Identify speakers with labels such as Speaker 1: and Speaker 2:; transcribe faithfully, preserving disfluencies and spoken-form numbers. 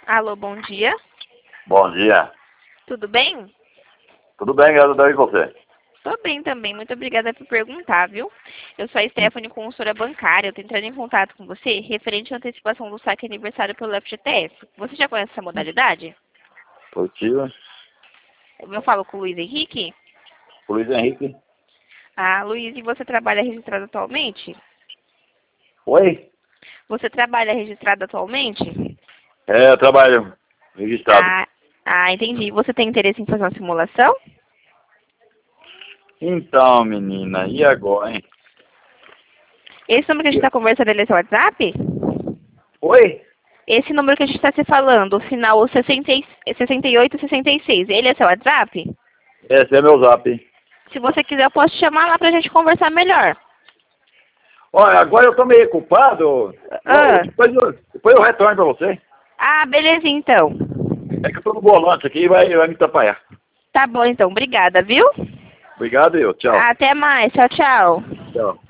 Speaker 1: Alô, bom dia.
Speaker 2: Bom dia.
Speaker 1: Tudo bem?
Speaker 2: Tudo bem, graças a Deus, e você?
Speaker 1: Tô bem também. Muito obrigada por perguntar, viu? Eu sou a Stephanie, consultora bancária. Eu tô entrando em contato com você referente à antecipação do saque aniversário pelo F G T F. Você já conhece essa modalidade?
Speaker 2: Positivo.
Speaker 1: Eu falo com o Luiz Henrique.
Speaker 2: Luiz Henrique.
Speaker 1: Ah, Luiz, e você trabalha registrado atualmente?
Speaker 2: Oi?
Speaker 1: Você trabalha registrado atualmente?
Speaker 2: É, eu trabalho registrado.
Speaker 1: Ah, ah, entendi. Você tem interesse em fazer uma simulação?
Speaker 2: Então, menina, e agora, hein?
Speaker 1: Esse número que a gente está conversando, ele é seu WhatsApp?
Speaker 2: Oi?
Speaker 1: Esse número que a gente está se falando, o final sessenta e sessenta e oito sessenta e seis, ele é seu WhatsApp?
Speaker 2: Esse é meu zap.
Speaker 1: Se você quiser, eu posso te chamar lá pra gente conversar melhor.
Speaker 2: Olha, agora eu tô meio ocupado.
Speaker 1: Ah,
Speaker 2: Depois eu, depois eu retorno pra você.
Speaker 1: ah beleza então.
Speaker 2: É que eu tô no volante aqui e vai, vai me atrapalhar.
Speaker 1: Tá bom então, obrigada, viu?
Speaker 2: Obrigado, eu. Tchau.
Speaker 1: Até mais, tchau, tchau.
Speaker 2: Tchau.